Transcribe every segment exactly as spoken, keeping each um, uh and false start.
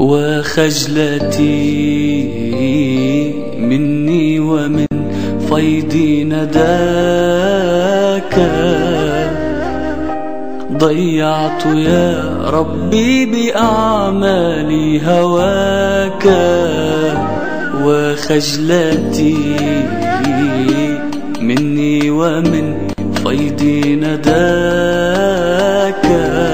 وخجلتي مني ومن فيض نداك، ضيعت يا ربي بأعمالي هواك. وخجلتي مني ومن فيض نداك،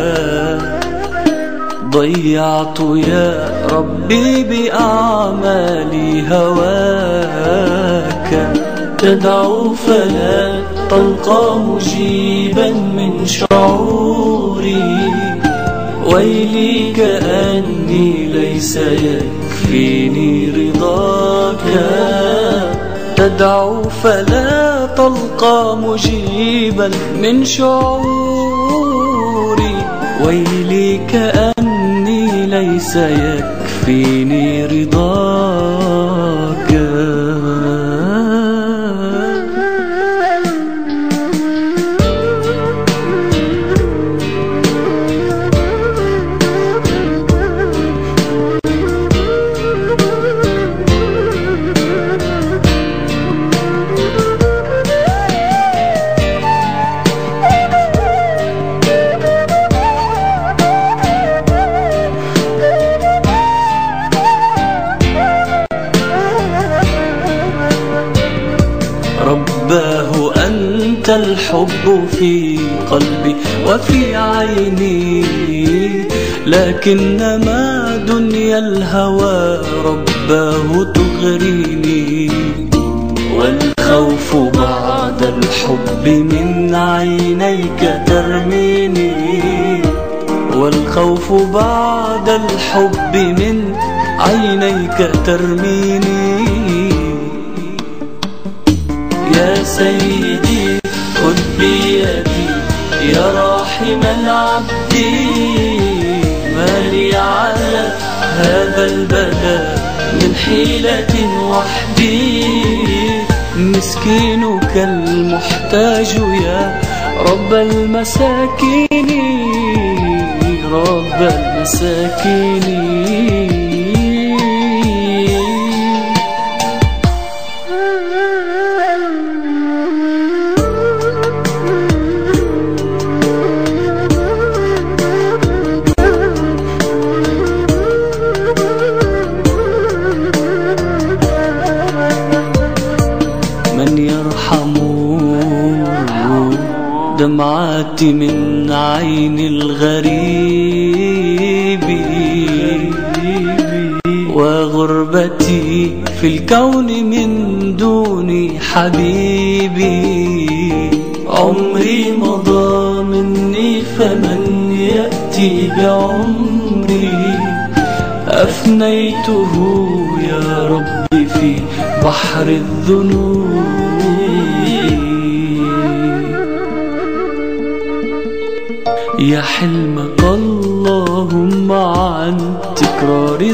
ضيعت يا ربي بأعمالي هواك. تدعو فلا تلقى مجيبا من شعوري، ويلي كأني ليس يكفيني رضاك. تدعو فلا تلقى مجيبا من شعوري، ويلي كأني ليس يكفيني رضاك. رباه أنت الحب في قلبي وفي عيني، لكنما دنيا الهوى رباه تغريني. والخوف بعد الحب من عينيك ترميني، والخوف بعد الحب من عينيك ترميني. يا سيدي خذ بيدي يا راحم العبد، ما لي على هذا البلاء من حيلة وحدي. مسكينك المحتاج يا رب المساكين، رب المساكين. من يرحم دمعاتي من عين الغريب، وغربتي في الكون من دون حبيبي. عمري مضى مني فمن يأتي بعمري، أفنيته يا ربي في بحر الذنوب. يا حلمك اللهم عن تكرار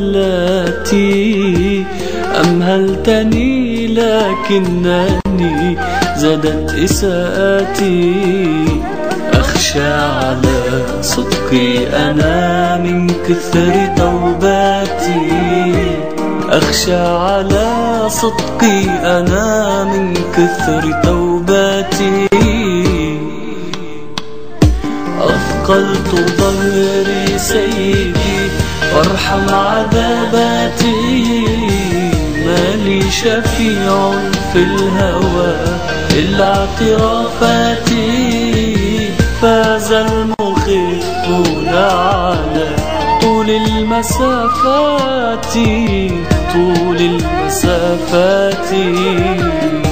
زلاتي، أمهلتني لكنني زادت إساءتي. أخشى على صدقي أنا من كثر توباتي، أخشى على صدقي أنا من كثر توباتي. أثقلت ظهري سيدي وارحم عذاباتي، ما لي شفيع في الهوى إلا اعترافاتي. فاز المخفون على طول المسافات، طول المسافات.